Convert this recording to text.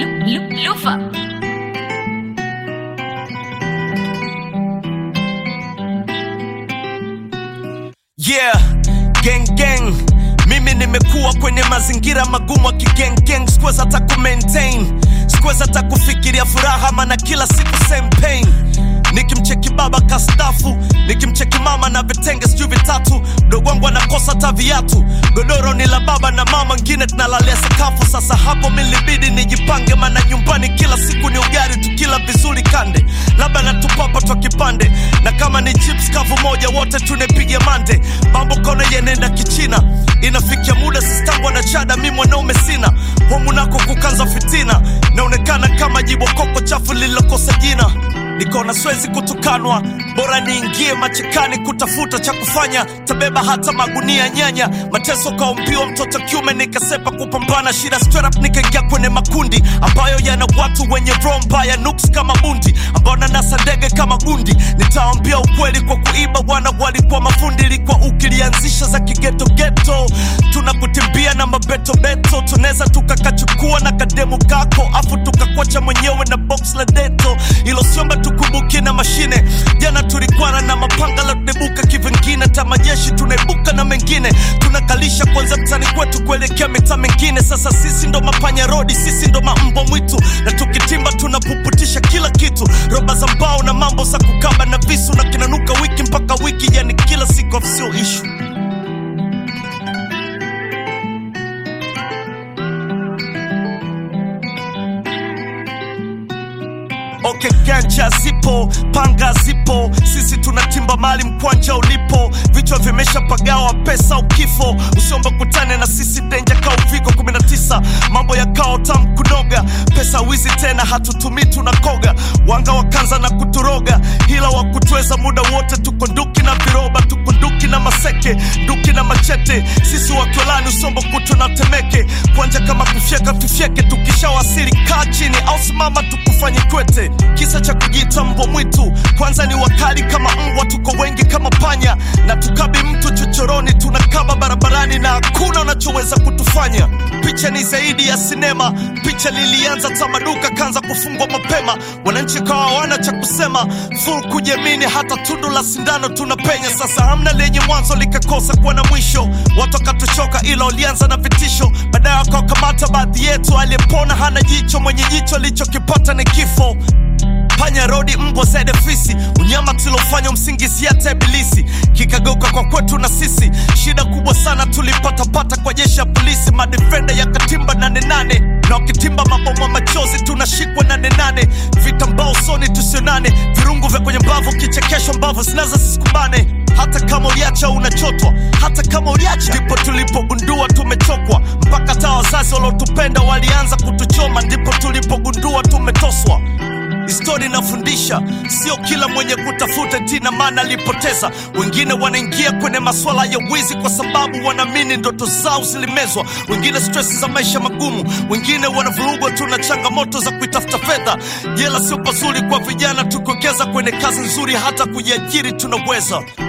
Lufa. Yeah, gang gang. Mimi nimekuwa kwenye mazingira magumu ya gang gang. Sikuweza hata kumaintain, sikuweza hata kufikiria furaha, maana kila siku same pain. Nikimcheki baba kastafu, nikimcheki mama na vitenge sijui vitatu. Mdogo wangu anakosa hata viatu, godoro ni la baba na mama, ngine tunalalia sakafu. Sasa hapo milibidi nijipange, maana nyumbani kila siku ni ugali, tukila vizuri kande, labda natupapa twa kipande, na kama ni chips kavu moja wote tunepiga mande. Mambo kona yenenda kichina, inafikia muda sistangu na chada, mimi mwanaume sina. Homu nako kukanza fitina, naonekana kama jibo koko chafu lilokosa jina. Nikona swezi kutukanwa, bora niingie machekani kutafuta cha kufanya. Tabeba hata magunia nyanya, mateso kwa mpio mtoto kiume, nikasepa kupambana shida straight up. Nikaingia kwenye makundi ambayo yana watu wenye roho mbaya, nuks kama bundi, ambao nanasa ndege kama gundi. Nitaambia ukweli kwa kuiba, wana walikuwa mafundi. Ilikuwa ukilianzisha za kigeto geto, tunakutimbia na mabeto beto. Tuneza tukakachukua na kademu kako, afu tukakwacha mwenyewe na box la deto. Ilo siomba tukumbuki na mashine, jana tulikuwa na mapanga la tunebuka kivingine. Tamajeshi tunaibuka na mengine, tunakalisha kwanza mtani kwetu kuelekea mita mengine. Sasa sisi ndo mapanya rodi, sisi ndo mambo mwitu, na tukitimba tunapuputisha kila kitu. Roba za mbao na mambo za kukaba na visu, na kinanuka wiki mpaka wiki, yani kila siku sio issue. Okay, ganja zipo, panga zipo, sisi tunatimba mali mkwanja ulipo. Vichwa vimesha pagawa, pesa ukifo, usiomba kutane na sisi danger ka uviko 19. Mambo ya kao tamu kunoga, pesa wizi tena hatutumi tunakoga. Wanga wakanza na kuturoga, hila wakutweza muda wote. Tuko nduki na viroba, tuko nduki na maseke, nduki na machete. Sisi wakiolani usombo kutu na temeke, kwanja kama kufyeka tufyeke. Tukishawasili kaa chini au simama tukufanye kwete. Kisa cha kujita mbwa mwitu, kwanza ni wakali kama mbwa, tuko wengi kama panya. Na tukabi mtu chochoroni, tunakaba barabarani na hakuna unachoweza kutufanya. Picha ni zaidi ya sinema, picha lilianza tamaduka kanza kufungwa mapema. Wananchi kawa wana cha kusema, full kujiamini, hata tundu la sindano tunapenya. Sasa hamna lenye mwanzo likakosa kuwa na mwisho. Watu wakatuchoka ila ulianza na vitisho, baadaye wakakamata baadhi yetu. Aliyepona hana jicho, mwenye jicho lichokipata ni kifo. Panya rodi mbwa zaide fisi, unyama tulofanya msingisi hata ibilisi. Kikageuka kwa kwetu na sisi, shida kubwa sana tulipata kwa jeshi ya polisi. Madefenda ya katimba 88, na wakitimba mabomu machozi tunashikwa 88. Vita mbao soni tusionane, virungu vya kwenye mbavu, kichekesho mbavu zinaza sisikumbane. Hata kama uliacha unachotwa, hata kama uliacha. Ndipo tulipogundua tumechokwa, mpaka taa wazazi walotupenda walianza kutuchoma. Ndipo tulipogundua tumetoswa. Histori inafundisha, sio kila mwenye kutafuta tina maana alipoteza. Wengine wanaingia kwenye maswala ya wizi kwa sababu wanaamini ndoto zao zilimezwa. Wengine stress za maisha magumu, wengine wanavurugwa tuna changamoto za kuitafuta fedha. Jela sio pazuri kwa vijana, tukongeza kwenye kazi nzuri, hata kujiajiri tunaweza.